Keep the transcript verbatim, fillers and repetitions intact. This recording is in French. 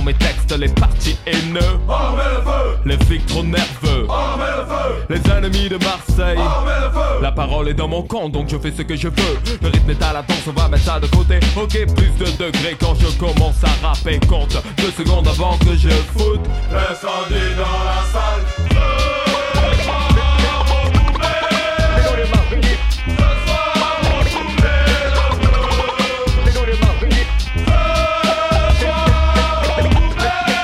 dans mes textes les parties haineux. On met le feu. Les flics trop nerveux. On met le feu. Les ennemis de Marseille. On met le feu. La parole est dans mon camp donc je fais ce que je veux. Le rythme est à la danse, on va mettre ça de côté. Ok, plus de degrés quand je commence à rapper. Compte deux secondes avant que je foute L'incendie dans la salle.